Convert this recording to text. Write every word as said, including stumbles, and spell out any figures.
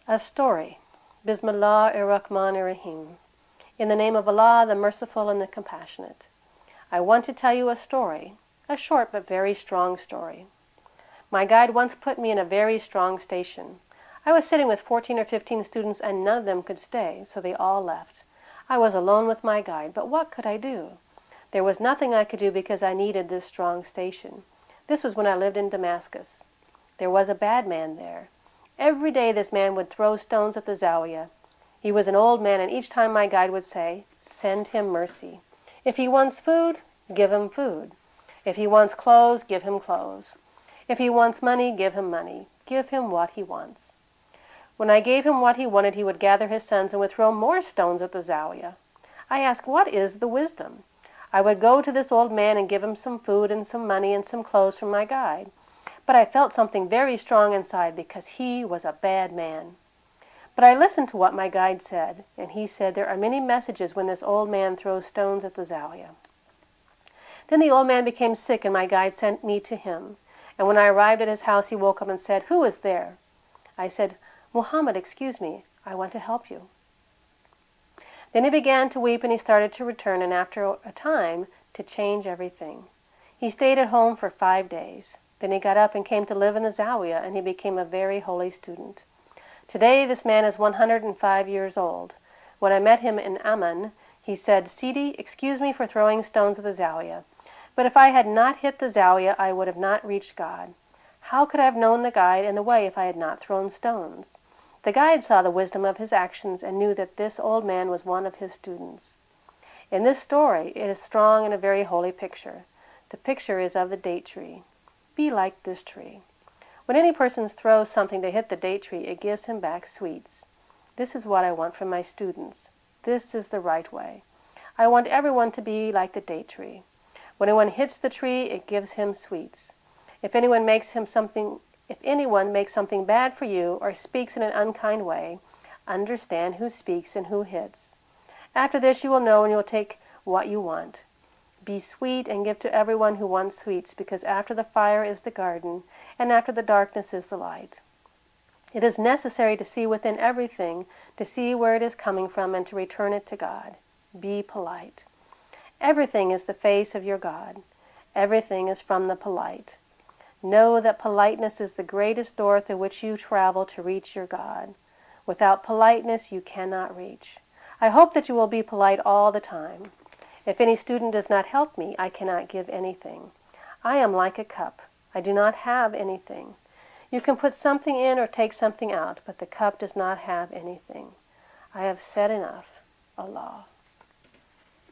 A story. Bismillah ar-Rahman ar-Rahim. In the name of Allah, the Merciful and the Compassionate. I want to tell you a story, a short but very strong story. My guide once put me in a very strong station. I was sitting with fourteen or fifteen students and none of them could stay, so they all left. I was alone with my guide, but what could I do? There was nothing I could do because I needed this strong station. This was when I lived in Damascus. There was a bad man there. Every day this man would throw stones at the Zawiya. He was an old man, and each time my guide would say, "Send him mercy. If he wants food, give him food. If he wants clothes, give him clothes. If he wants money, give him money. Give him what he wants." When I gave him what he wanted, he would gather his sons and would throw more stones at the Zawiya. I asked, what is the wisdom? I would go to this old man and give him some food and some money and some clothes from my guide. But I felt something very strong inside because he was a bad man. But I listened to what my guide said, and he said there are many messages when this old man throws stones at the Zawiya. Then the old man became sick, and my guide sent me to him. And when I arrived at his house, he woke up and said, "Who is there?" I said, "Muhammad, excuse me, I want to help you." Then he began to weep, and he started to return, and after a time, to change everything. He stayed at home for five days. Then he got up and came to live in the Zawiya, and he became a very holy student. Today this man is one hundred five years old. When I met him in Amman, he said, "Sidi, excuse me for throwing stones at the Zawiya, but if I had not hit the Zawiya, I would have not reached God. How could I have known the guide and the way if I had not thrown stones?" The guide saw the wisdom of his actions and knew that this old man was one of his students. In this story, it is strong and a very holy picture. The picture is of the date tree. Be like this tree. When any person throws something to hit the date tree, it gives him back sweets. This is what I want from my students. This is the right way. I want everyone to be like the date tree. When anyone hits the tree, it gives him sweets. If anyone makes him something, if anyone makes something bad for you or speaks in an unkind way, understand who speaks and who hits. After this, you will know and you will take what you want. Be sweet and give to everyone who wants sweets, because after the fire is the garden, and after the darkness is the light. It is necessary to see within everything, to see where it is coming from, and to return it to God. Be polite. Everything is the face of your God. Everything is from the polite. Know that politeness is the greatest door through which you travel to reach your God. Without politeness, you cannot reach. I hope that you will be polite all the time. If any student does not help me, I cannot give anything. I am like a cup. I do not have anything. You can put something in or take something out, but the cup does not have anything. I have said enough. Allah.